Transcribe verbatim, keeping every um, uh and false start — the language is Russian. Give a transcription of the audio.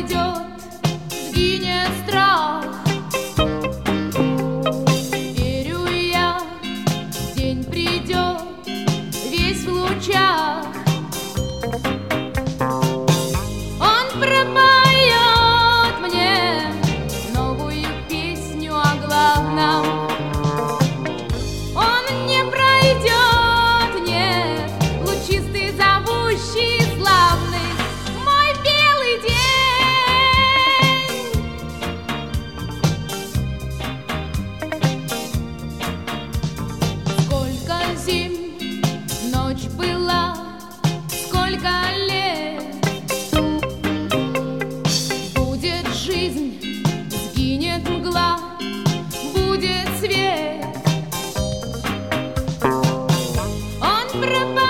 пройдет, сгинет страх. Верю я, день придет, весь в лучах. Он пропоет мне новую песню о главном. Он не пройдет, нет, лучистый, зовущий, славный мой белый день. Сколько зим ночь была, сколько лет. Будет жизнь, сгинет мгла, будет свет. Он пропадет.